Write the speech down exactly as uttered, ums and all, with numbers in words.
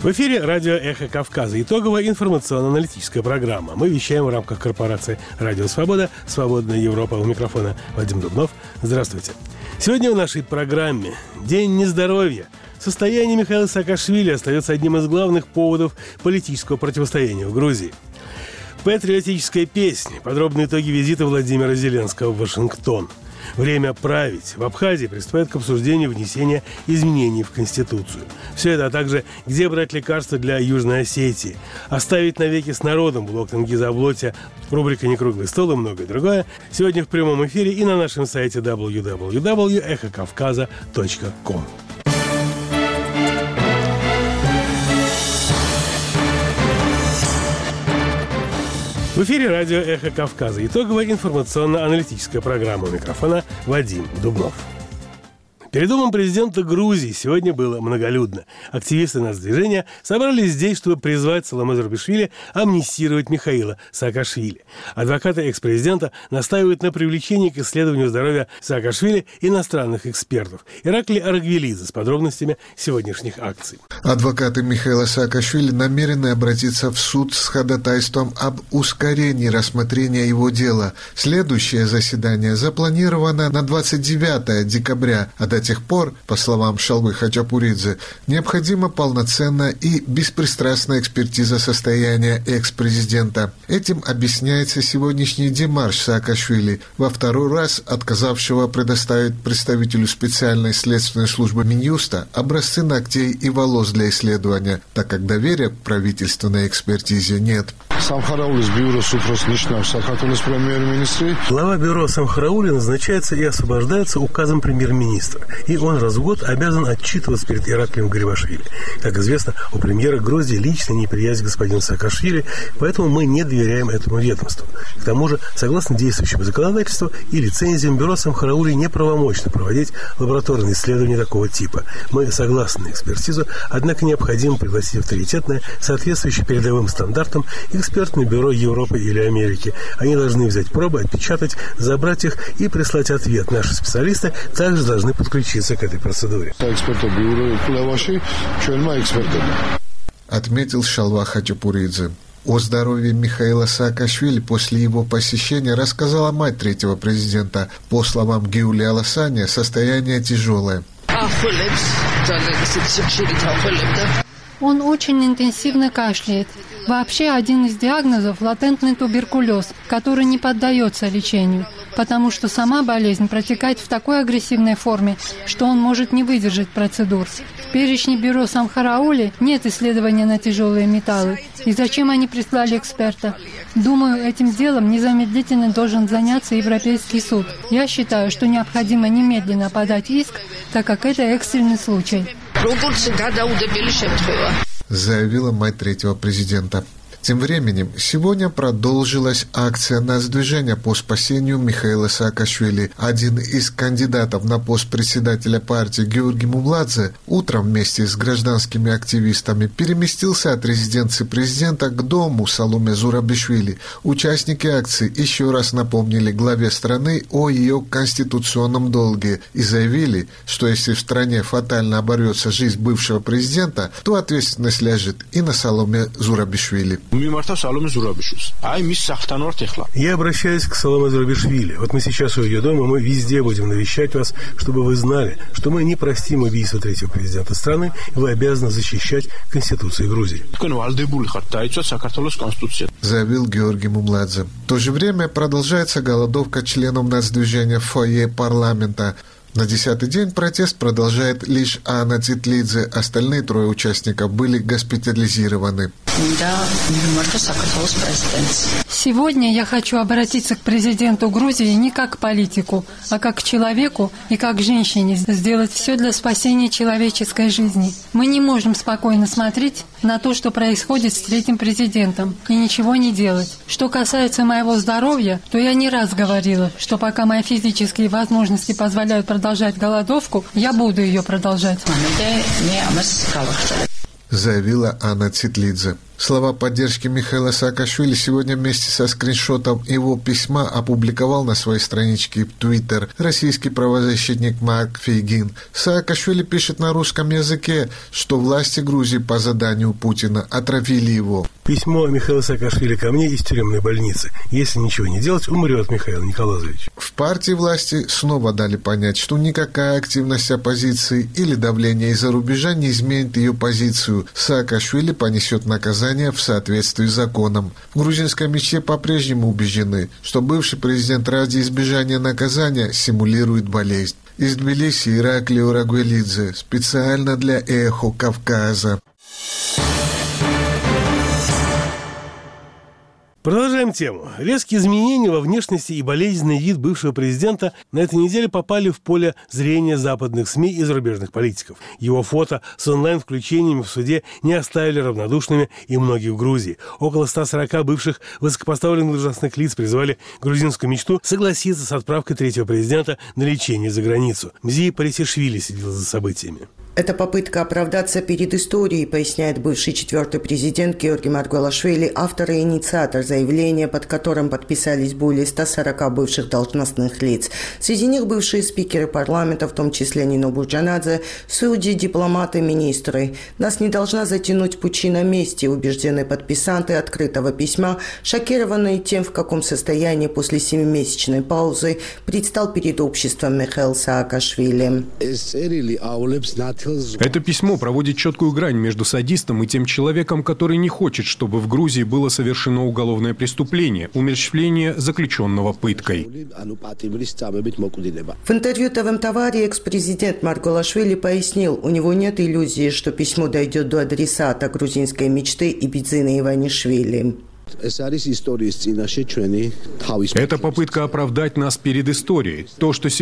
В эфире радио «Эхо Кавказа». Итоговая информационно-аналитическая программа. Мы вещаем в рамках корпорации «Радио Свобода», «Свободная Европа». У микрофона Вадим Дубнов. Здравствуйте. Сегодня в нашей программе «День нездоровья». Состояние Михаила Саакашвили остается одним из главных поводов политического противостояния в Грузии. Патриотическая песня. Подробные итоги визита Владимира Зеленского в Вашингтон. Время править. В Абхазии приступает к обсуждению внесения изменений в Конституцию. Все это, а также где брать лекарства для Южной Осетии. Оставить навеки с народом. Блог Тенгиза Аблотя. Рубрика «Некруглый стол» и многое другое. Сегодня в прямом эфире и на нашем сайте дабл ю дабл ю дабл ю точка эхо кавказа точка ком. В эфире радио «Эхо Кавказа». Итоговая информационно-аналитическая программа. У микрофона Вадим Дубнов. Перед домом президента Грузии сегодня было многолюдно. Активисты нацдвижения собрались здесь, чтобы призвать Саломе Зурабишвили амнистировать Михаила Саакашвили. Адвокаты экс-президента настаивают на привлечении к исследованию здоровья Саакашвили иностранных экспертов. Иракли Аргвелидзе с подробностями сегодняшних акций. Адвокаты Михаила Саакашвили намерены обратиться в суд с ходатайством об ускорении рассмотрения его дела. Следующее заседание запланировано на двадцать девятое декабря, а до тех пор, по словам Шалвы Хачапуридзе, необходима полноценная и беспристрастная экспертиза состояния экс-президента. Этим объясняется сегодняшний демарш Саакашвили, во второй раз отказавшего предоставить представителю специальной следственной службы Минюста образцы ногтей и волос для исследования, так как доверия к правительственной экспертизе нет. Глава бюро Самхараули назначается и освобождается указом премьер-министра, и он раз в год обязан отчитываться перед Ираклием Гарибашвили. Как известно, у премьера Грузии личная неприязнь к господину Саакашвили, поэтому мы не доверяем этому ведомству. К тому же, согласно действующему законодательству и лицензиям, бюро Самхараули неправомочно проводить лабораторные исследования такого типа. Мы согласны на экспертизу, однако необходимо пригласить авторитетное, соответствующее передовым стандартам, экспертное бюро Европы или Америки. Они должны взять пробы, отпечатать, забрать их и прислать ответ. Наши специалисты также должны подключиться к этой процедуре. Отметил Шалва Хачапуридзе. О здоровье Михаила Саакашвили после его посещения рассказала мать третьего президента. По словам Гиули Аласани, состояние тяжелое. Он очень интенсивно кашляет. Вообще один из диагнозов – латентный туберкулез, который не поддается лечению, потому что сама болезнь протекает в такой агрессивной форме, что он может не выдержать процедур. В перечне бюро Самхараули нет исследования на тяжелые металлы. И зачем они прислали эксперта? Думаю, этим делом незамедлительно должен заняться Европейский суд. Я считаю, что необходимо немедленно подать иск, так как это экстренный случай. Заявила мать третьего президента. Тем временем, сегодня продолжилась акция нацдвижения по спасению Михаила Саакашвили. Один из кандидатов на пост председателя партии Георгий Мумладзе утром вместе с гражданскими активистами переместился от резиденции президента к дому Саломе Зурабишвили. Участники акции еще раз напомнили главе страны о ее конституционном долге и заявили, что если в стране фатально оборвется жизнь бывшего президента, то ответственность ляжет и на Саломе Зурабишвили. Я обращаюсь к Саломе Зурабишвили. Вот мы сейчас у ее дома, мы везде будем навещать вас, чтобы вы знали, что мы не простим убийство третьего президента страны, и вы обязаны защищать Конституцию Грузии. Заявил Георгий Мумладзе. В то же время продолжается голодовка членов нацдвижения в фойе парламента. На десятый день протест продолжает лишь Анна Цитлидзе. Остальные трое участников были госпитализированы. Сегодня я хочу обратиться к президенту Грузии не как к политику, а как к человеку и как к женщине, сделать все для спасения человеческой жизни. Мы не можем спокойно смотреть на то, что происходит с третьим президентом, и ничего не делать. Что касается моего здоровья, то я не раз говорила, что пока мои физические возможности позволяют продолжать голодовку, я буду ее продолжать. Заявила Анна Цитлидзе. Слова поддержки Михаила Саакашвили сегодня вместе со скриншотом его письма опубликовал на своей страничке в Twitter российский правозащитник Марк Фейгин. Саакашвили пишет на русском языке, что власти Грузии по заданию Путина отравили его. Письмо Михаила Саакашвили ко мне из тюремной больницы. Если ничего не делать, умрет Михаил Николаевич. В партии власти снова дали понять, что никакая активность оппозиции или давление из-за рубежа не изменит ее позицию. Саакашвили понесет наказание в соответствии с законом. В грузинской мечте по-прежнему убеждены, что бывший президент ради избежания наказания симулирует болезнь. Из Тбилиси Ираклий Урагвелидзе. Специально для «Эхо Кавказа». Продолжаем тему. Резкие изменения во внешности и болезненный вид бывшего президента на этой неделе попали в поле зрения западных СМИ и зарубежных политиков. Его фото с онлайн-включениями в суде не оставили равнодушными и многих в Грузии. Около ста сорока бывших высокопоставленных должностных лиц призвали грузинскую мечту согласиться с отправкой третьего президента на лечение за границу. Мзия Парисишвили следил за событиями. Это попытка оправдаться перед историей, поясняет бывший четвертый президент Георгий Маргвелашвили, автор и инициатор заявления, под которым подписались более ста сорока бывших должностных лиц. Среди них бывшие спикеры парламента, в том числе Нино Бурджанадзе, судьи, дипломаты, министры. Нас не должна затянуть пучина мести, убеждены подписанты открытого письма, шокированные тем, в каком состоянии после семимесячной паузы предстал перед обществом Михаил Саакашвили. Это письмо проводит четкую грань между садистом и тем человеком, который не хочет, чтобы в Грузии было совершено уголовное преступление, умерщвление заключенного пыткой. В интервью ТВ Тавари экс-президент Маргвелашвили пояснил, у него нет иллюзии, что письмо дойдет до адресата грузинской мечты и Бидзины Иванишвили. Это попытка оправдать нас перед историей. То, что